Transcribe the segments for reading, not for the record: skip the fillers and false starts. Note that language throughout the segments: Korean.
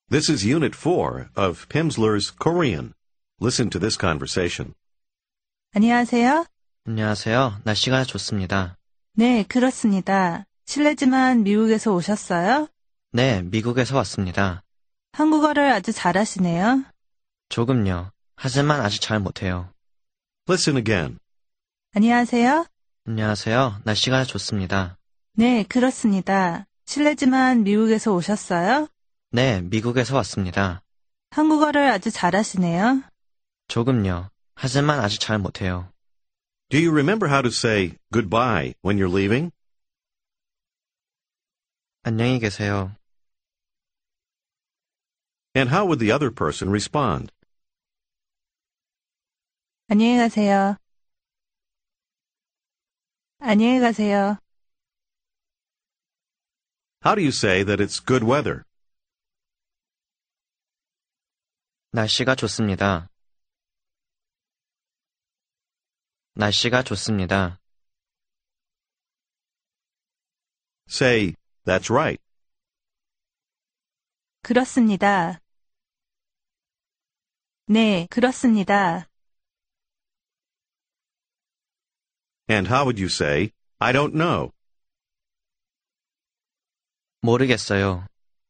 This is Unit 4 of Pimsleur's Korean. Listen to this conversation. 안녕하세요. 안녕하세요. 날씨가 좋습니다. 네, 그렇습니다. 실례지만 미국에서 오셨어요? 네, 미국에서 왔습니다. 한국어를 아주 잘하시네요. 조금요. 하지만 아직 잘 못해요. Listen again. 안녕하세요. 안녕하세요. 날씨가 좋습니다. 네, 그렇습니다. 실례지만 미국에서 오셨어요? 네, 미국에서 왔습니다. 한국어를 아주 잘하시네요. 조금요. 하지만 아직 잘 못해요. Do you remember how to say goodbye when you're leaving? 안녕히 계세요. And how would the other person respond? 안녕히 가세요. 안녕히 가세요. How do you say that it's good weather? 날씨가 좋습니다. 날씨가 좋습니다. Say, that's right. 그렇습니다. 네, 그렇습니다. And how would you say, I don't know? 모르겠어요.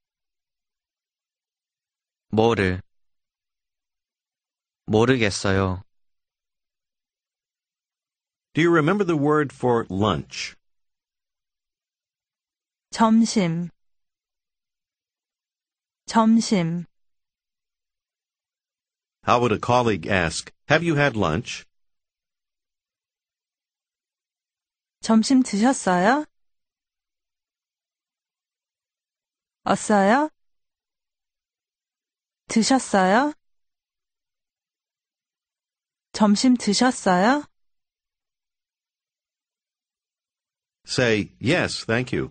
모르겠어요. Do you remember the word for lunch? 점심. How would a colleague ask, have you had lunch? 점심 드셨어요? 없어요? 드셨어요? 점심 드셨어요? Say, yes, thank you.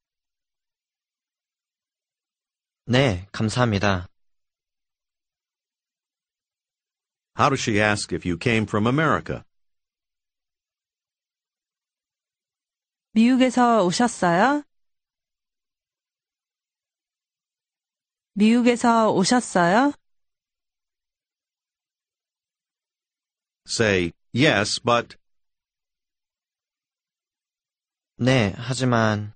네, 감사합니다. How does she ask if you came from America? 미국에서 오셨어요? 미국에서 오셨어요? Say, yes, but... 네, 하지만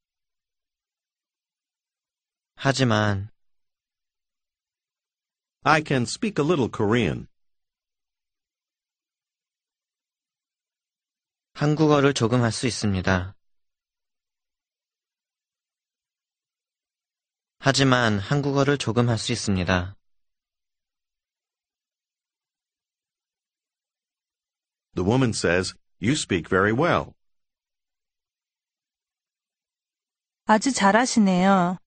I can speak a little Korean. 한국어를 조금 할 수 있습니다. 하지만 한국어를 조금 할 수 있습니다. The woman says, you speak very well. 아주 잘하시네요.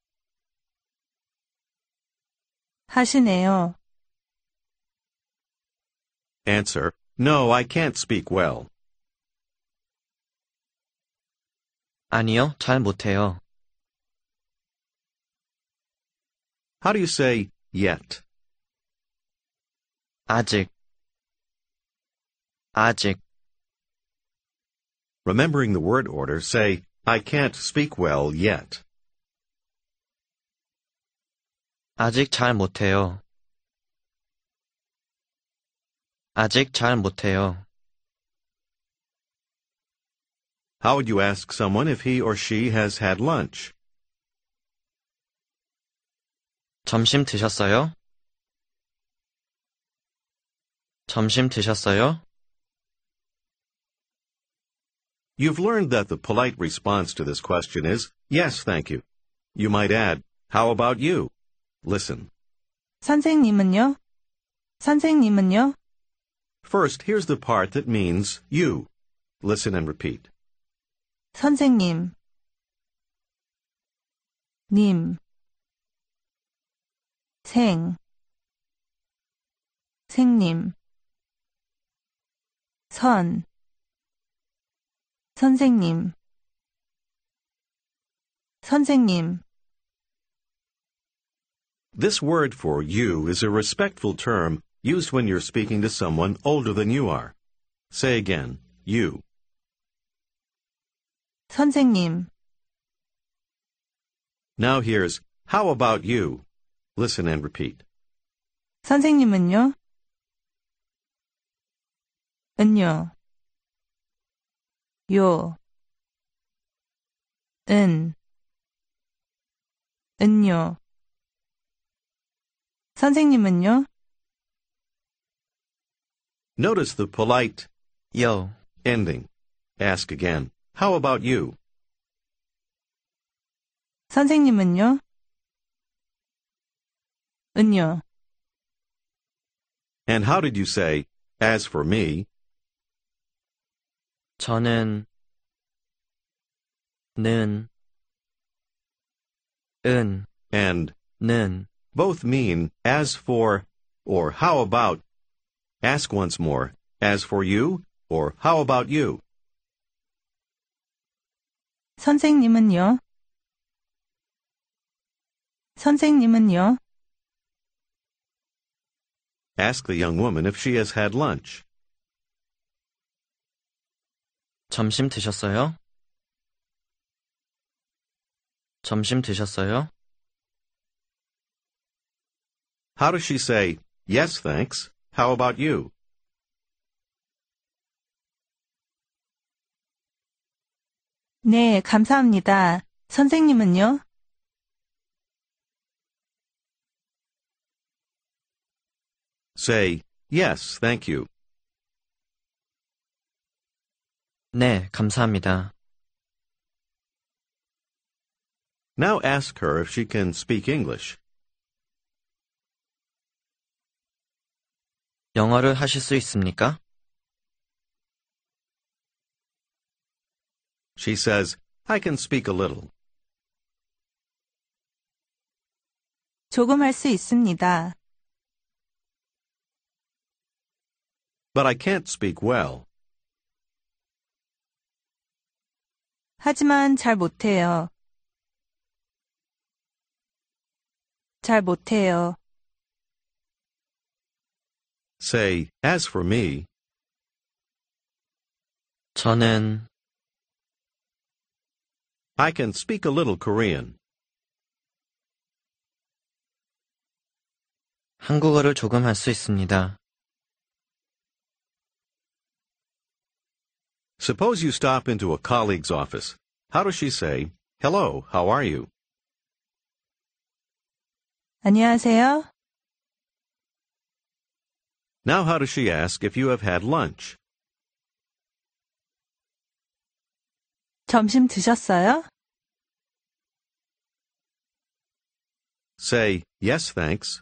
하시네요. Answer, no, I can't speak well. 아니요, 잘 못해요. How do you say, yet? 아직. Remembering the word order, say, I can't speak well yet. 아직 잘 못해요. How would you ask someone if he or she has had lunch? 점심 드셨어요? You've learned that the polite response to this question is, yes, thank you. You might add, how about you? Listen. 선생님은요? First, here's the part that means you. Listen and repeat. 선생님, 님, 생님, 선생님. This word for you is a respectful term used when you're speaking to someone older than you are. Say again, you. 선생님, Now here's, how about you? Listen and repeat. 선생님은요? 은요. 요. 은. 은요. 선생님은요? Notice the polite 요, ending. Ask again. How about you? 선생님은요? 은요. And how did you say, as for me? 저는, 는, 은, And 는, both mean as for or how about. Ask once more. As for you or how about you? 선생님은요? 선생님은요? Ask the young woman if she has had lunch. 점심 드셨어요? 점심 드셨어요? How does she say, yes, thanks? How about you? 네, 감사합니다. 선생님은요? Say, yes, thank you. 네, 감사합니다. Now ask her if she can speak English. 영어를 하실 수 있습니까? She says, I can speak a little. 조금 할 수 있습니다. But I can't speak well. 하지만 잘 못해요. 잘 못해요. Say, as for me, 저는, I can speak a little Korean. 한국어를 조금 할 수 있습니다. Suppose you stop into a colleague's office. How does she say, hello, how are you? 안녕하세요. Now how does she ask if you have had lunch? 점심 드셨어요? Say, yes, thanks.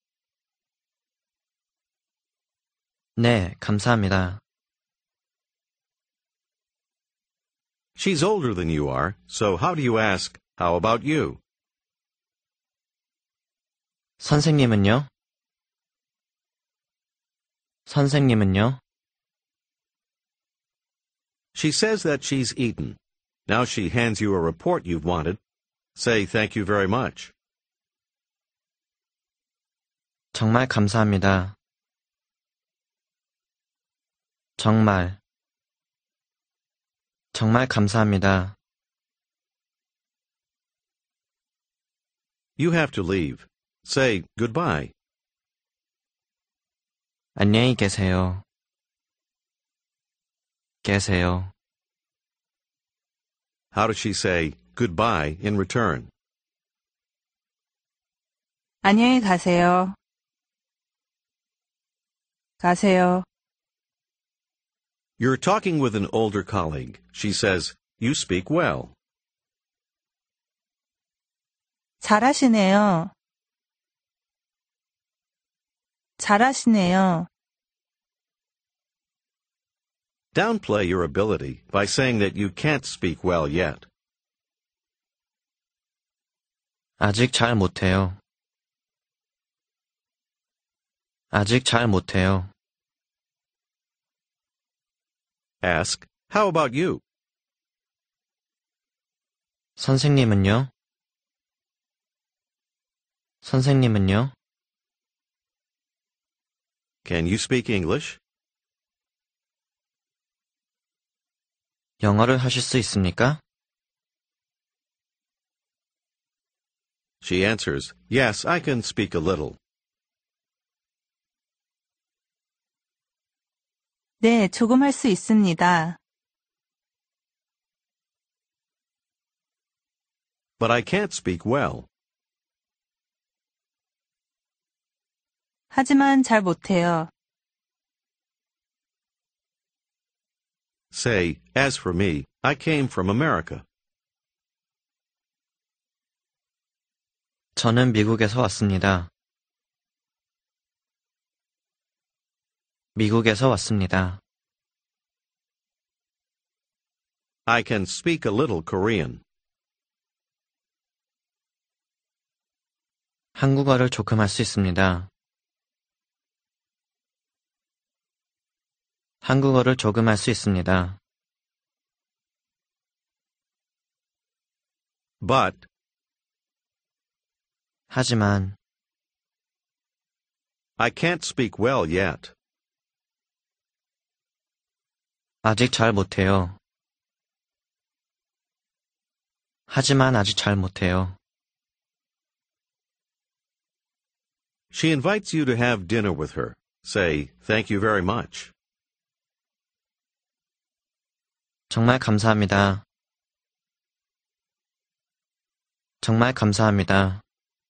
네, 감사합니다. She's older than you are, so how do you ask, how about you? 선생님은요? 선생님은요? She says that she's eaten. Now she hands you a report you've wanted. Say, thank you very much. 정말 감사합니다. 정말 감사합니다. You have to leave. Say, goodbye. 안녕히 계세요. 계세요. How does she say, goodbye in return? 안녕히 가세요. 가세요. You're talking with an older colleague. She says, you speak well. 잘하시네요. 잘하시네요. Downplay your ability by saying that you can't speak well yet. 아직 잘 못해요. 아직 잘 못해요. Ask, how about you? 선생님은요? 선생님은요? Can you speak English? 영어를 하실 수 있습니까? She answers, Yes, I can speak a little. 네, 조금 할 수 있습니다. But I can't speak well. 하지만 잘 못해요. Say, As for me, I came from America. 저는 미국에서 왔습니다. 미국에서 왔습니다. I can speak a little Korean. 한국어를 조금 할 수 있습니다. 한국어를 조금 할 수 있습니다. But 하지만 I can't speak well yet. 아직 잘 못해요. 하지만 아직 잘 못해요. She invites you to have dinner with her. Say, Thank you very much. 정말 감사합니다. 정말 감사합니다.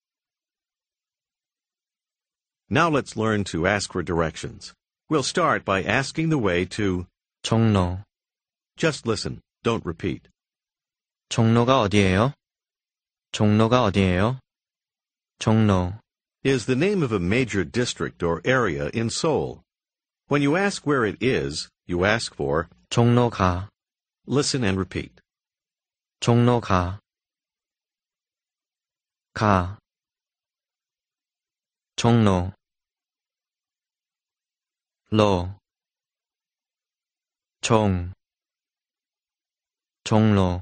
Now let's learn to ask for directions. We'll start by asking the way to. 종로. Just listen. Don't repeat. 종로가 어디예요? 종로가 어디예요? 종로. Is the name of a major district or area in Seoul. When you ask where it is, you ask for. 종로가. Listen and repeat. 종로가. 가. 종로. 로. 종. 종로.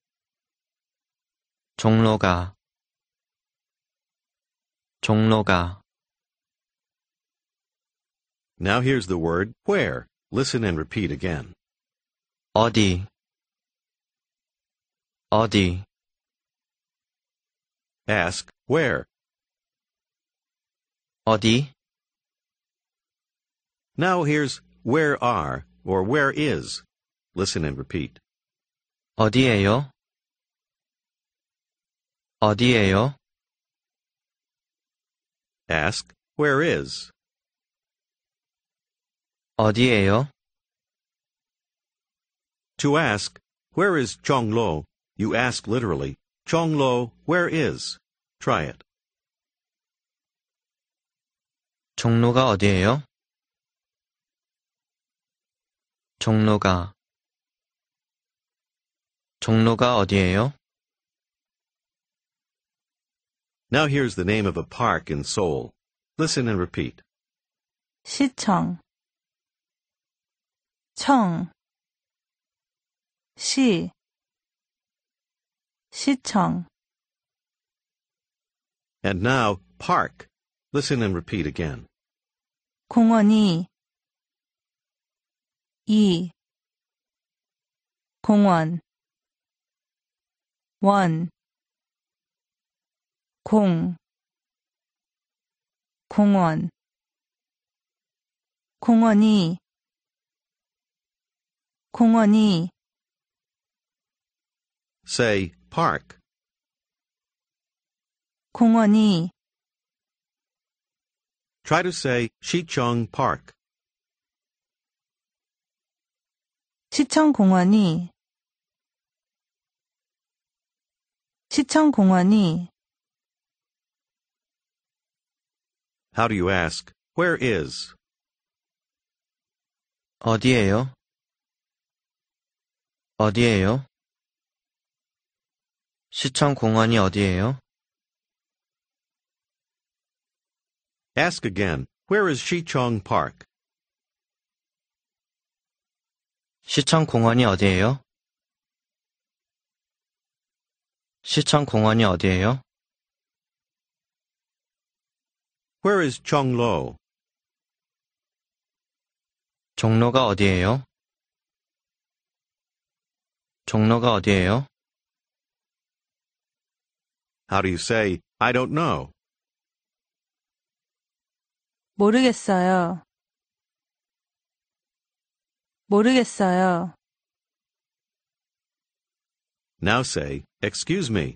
종로가. 종로가. Now here's the word where. Listen and repeat again. 어디. 어디. Ask where. 어디. Now here's where are or where is. Listen and repeat. 어디예요? 어디예요? Ask where is. 어디예요? To ask, where is Chonglo? You ask literally, Chonglo, where is? Try it. 종로가 어디예요? 종로가. 종로가 어디예요? Now here's the name of a park in Seoul. Listen and repeat. 시청. 청. 시. 시청. And now, park. Listen and repeat again. 공원이. 이. 공원. 원. 공. 공원. 공원이. 공원이. Say, park. 공원이. Try to say, Shichong Park. 시청공원이. 시청공원이. How do you ask, where is? 어디예요? 어디예요? 시청 공원이 어디예요? Ask again, where is Shichong Park? 시청 공원이 어디예요? 시청 공원이 어디예요? Where is Chonglo? 종로가 어디예요? 종로가 어디예요? How do you say, I don't know. 모르겠어요. 모르겠어요. Now say, excuse me.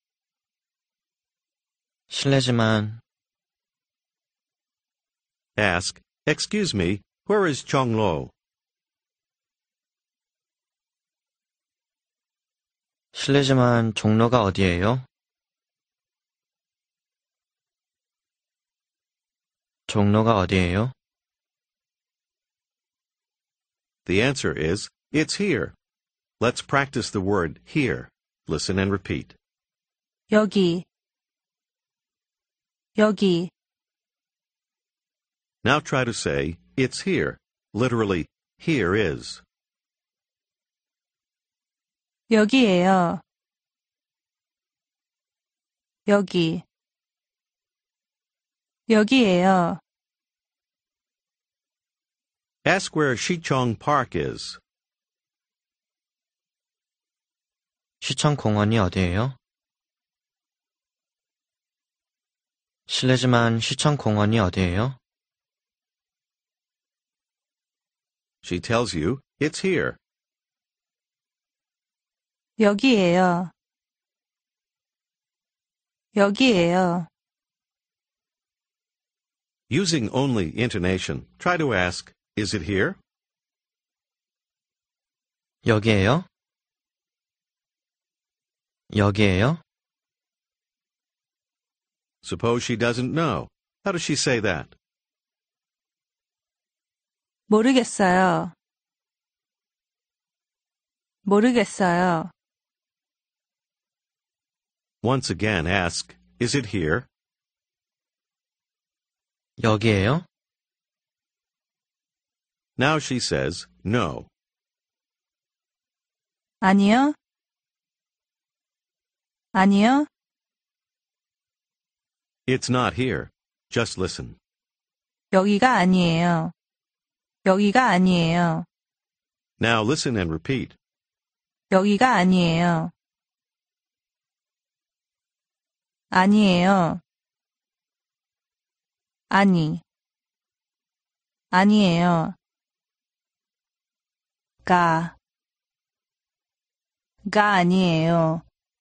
실례지만 Ask, excuse me, where is Chong-lo? 실례지만 종로가 어디예요? 종로가 어디예요? The answer is, it's here. Let's practice the word here. Listen and repeat. 여기, 여기, Now try to say, it's here. Literally, here is. 여기에요. 여기, 여기에요. Ask where Shichong Park is. 시청공원이 어디예요? 실례지만 시청공원이 어디예요? She tells you, it's here. 여기에요. 여기에요. Using only intonation, try to ask, is it here? 여기예요? 여기예요? Suppose she doesn't know. How does she say that? 모르겠어요. 모르겠어요. Once again ask, is it here? 여기예요? Now she says, no. 아니요. 아니요. It's not here. Just listen. 여기가 아니에요. 여기가 아니에요. Now listen and repeat. 여기가 아니에요. 아니에요. 아니. 아니에요. 가 아니에요.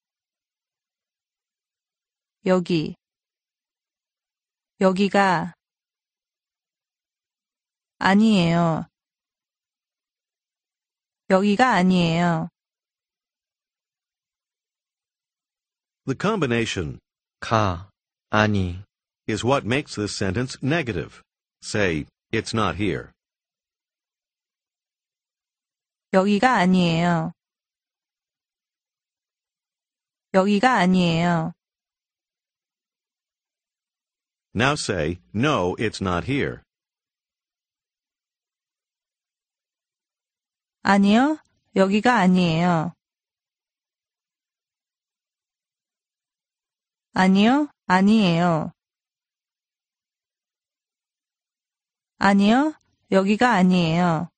여기가 아니에요. 여기가 아니에요. The combination 가, 아니, is what makes this sentence negative. Say, it's not here. 여기가 아니에요. 여기가 아니에요. Now say, no, it's not here. 아니요. 여기가 아니에요. 아니요. 아니에요. 아니요. 여기가 아니에요.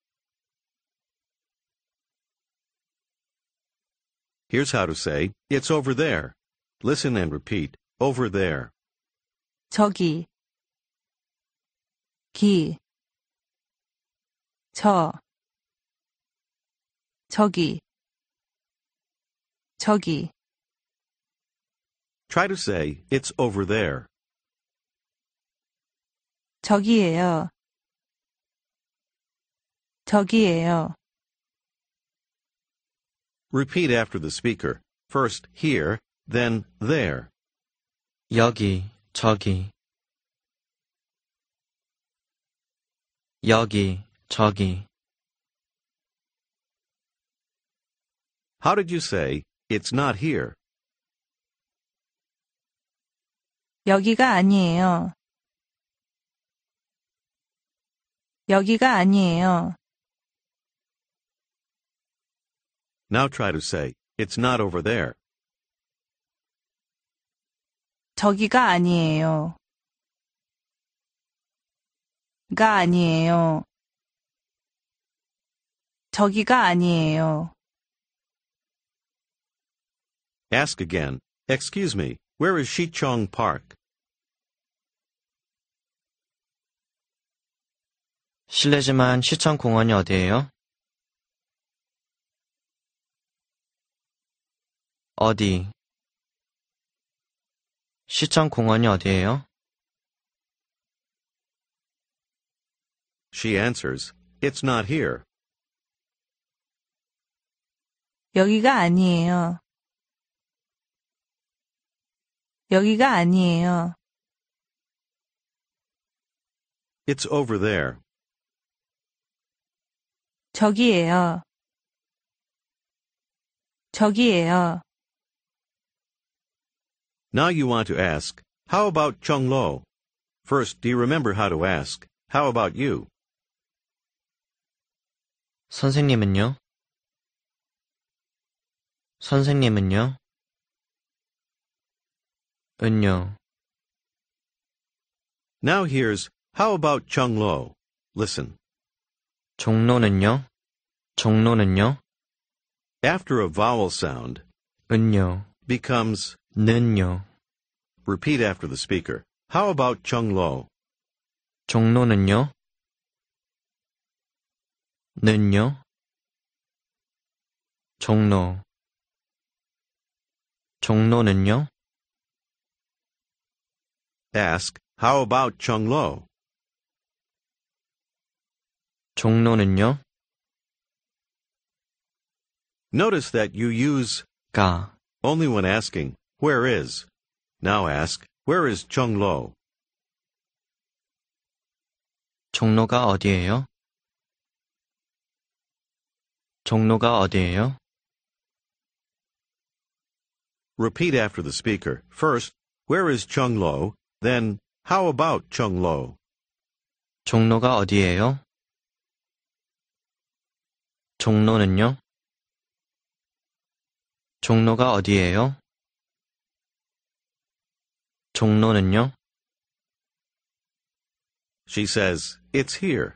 Here's how to say, it's over there. Listen and repeat, over there. 저기, 저기. Try to say, it's over there. 저기에요. 저기에요. Repeat after the speaker. First here, then there. 여기, 저기. 여기, 저기. How did you say, it's not here? 여기가 아니에요. 여기가 아니에요. Now try to say, it's not over there. 저기가 아니에요. 가 아니에요. 저기가 아니에요. Ask again, excuse me, where is Shichong Park? 실례지만 시청 공원이 어디예요? 어디? 시청 공원이 어디예요? She answers, it's not here. 여기가 아니에요. 여기가 아니에요. It's over there. 저기예요. 저기예요. Now you want to ask, how about Chunglo? First, do you remember how to ask? How about you? 선생님은요? 선생님은요? 은요. Now here's, how about Chunglo? Listen. 종로는요? 종로는요? After a vowel sound, 은요. becomes, 는요. repeat after the speaker. How about Chunglo? 종로는요? 는요? 종로. 종로는요? Ask, how about Chunglo? 종로는요? Notice that you use 가. only when asking, where is? Now ask, where is Chunglo? 종로가 어디예요? 종로가 어디예요? Repeat after the speaker. First, where is Chunglo? Then, how about Chunglo? 종로가 어디예요? 종로는요? 종로가 어디예요? 종로는요? She says, it's here.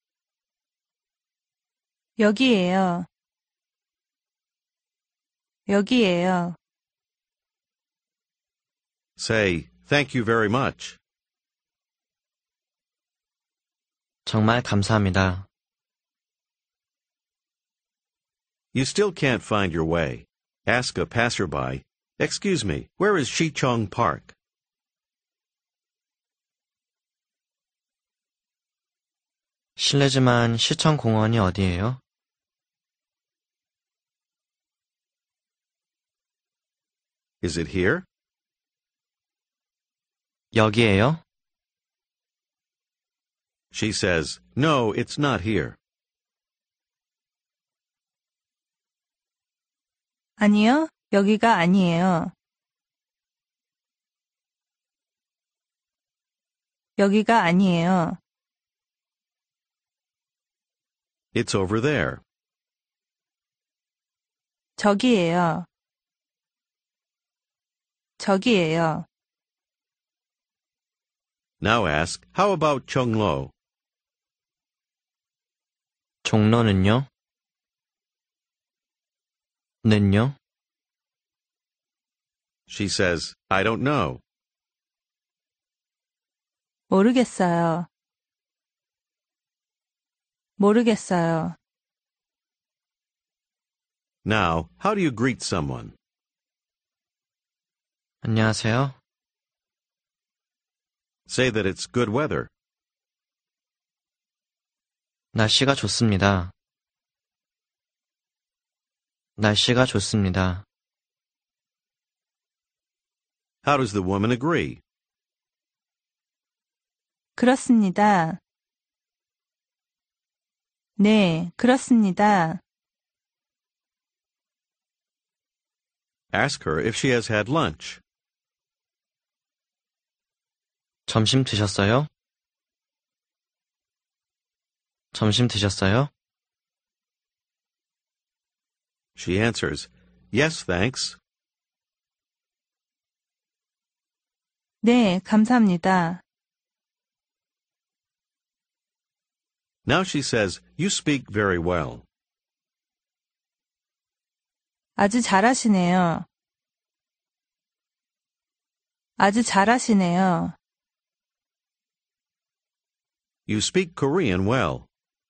여기예요. 여기예요. Say, thank you very much. 정말 감사합니다. You still can't find your way. Ask a passerby, excuse me, where is Shichong Park? 실례지만 시청 공원이 어디예요? Is it here? 여기예요? She says, no, it's not here. 아니요, 여기가 아니에요. 여기가 아니에요. It's over there. 저기예요. 저기예요. Now ask, how about Chunglo? 종로는요? 는요? She says, I don't know. 모르겠어요. 모르겠어요. Now, how do you greet someone? 안녕하세요. Say that it's good weather. 날씨가 좋습니다. 날씨가 좋습니다. How does the woman agree? 그렇습니다. 네, 그렇습니다. Ask her if she has had lunch. 점심 드셨어요? 점심 드셨어요? She answers, yes, thanks. 네, 감사합니다. Now she says, you speak very well. 아주 잘하시네요. 아주 잘하시네요. You speak Korean well.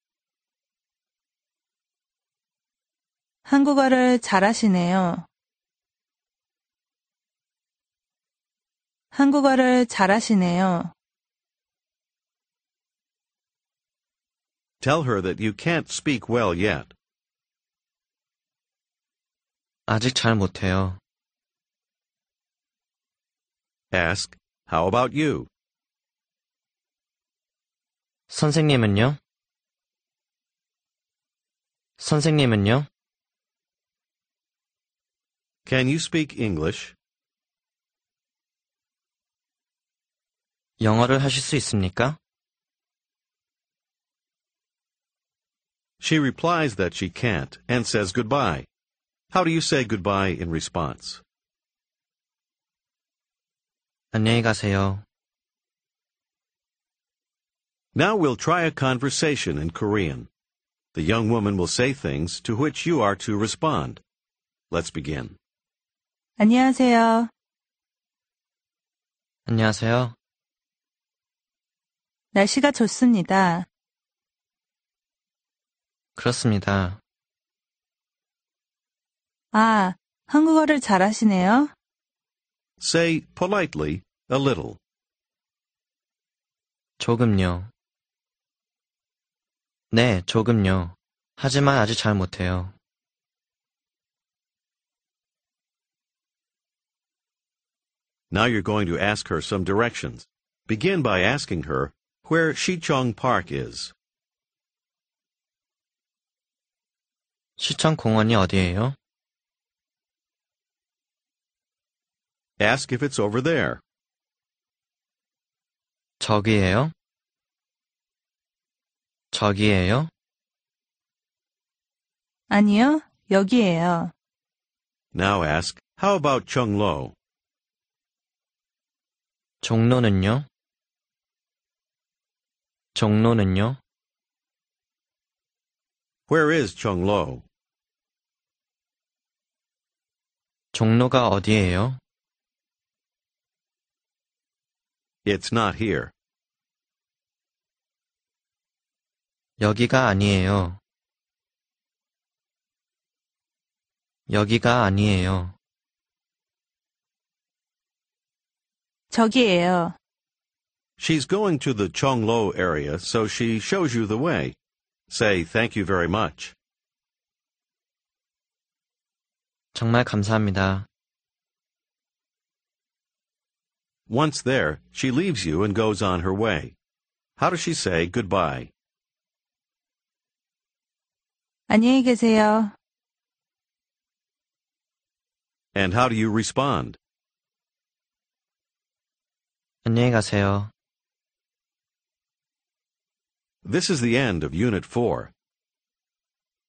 한국어를 잘하시네요. 한국어를 잘하시네요. Tell her that you can't speak well yet. 아직 잘 못해요. Ask, how about you? 선생님은요? 선생님은요? Can you speak English? 영어를 하실 수 있습니까? She replies that she can't and says goodbye. How do you say goodbye in response? 안녕히 가세요. Now we'll try a conversation in Korean. The young woman will say things to which you are to respond. Let's begin. 안녕하세요. 안녕하세요. 날씨가 좋습니다. 그렇습니다. 아, 한국어를 잘하시네요. Say politely, a little. 조금요. 네, 조금요. 하지만 아직 잘 못해요. Now you're going to ask her some directions. Begin by asking her where Sicheong Park is. 시청 공원이 어디예요? Ask if it's over there. 저기예요? 저기예요? 아니요, 여기에요. Now ask, how about Chunglo? 종로는요? 종로는요? Where is Chunglo? 종로가 어디예요? It's not here. 여기가 아니에요. 여기가 아니에요. 저기에요. She's going to the Chunglo area, so she shows you the way. Say thank you very much. 정말 감사합니다. Once there, she leaves you and goes on her way. How does she say goodbye? 안녕히 계세요. And how do you respond? 안녕히 가세요. This is the end of Unit 4.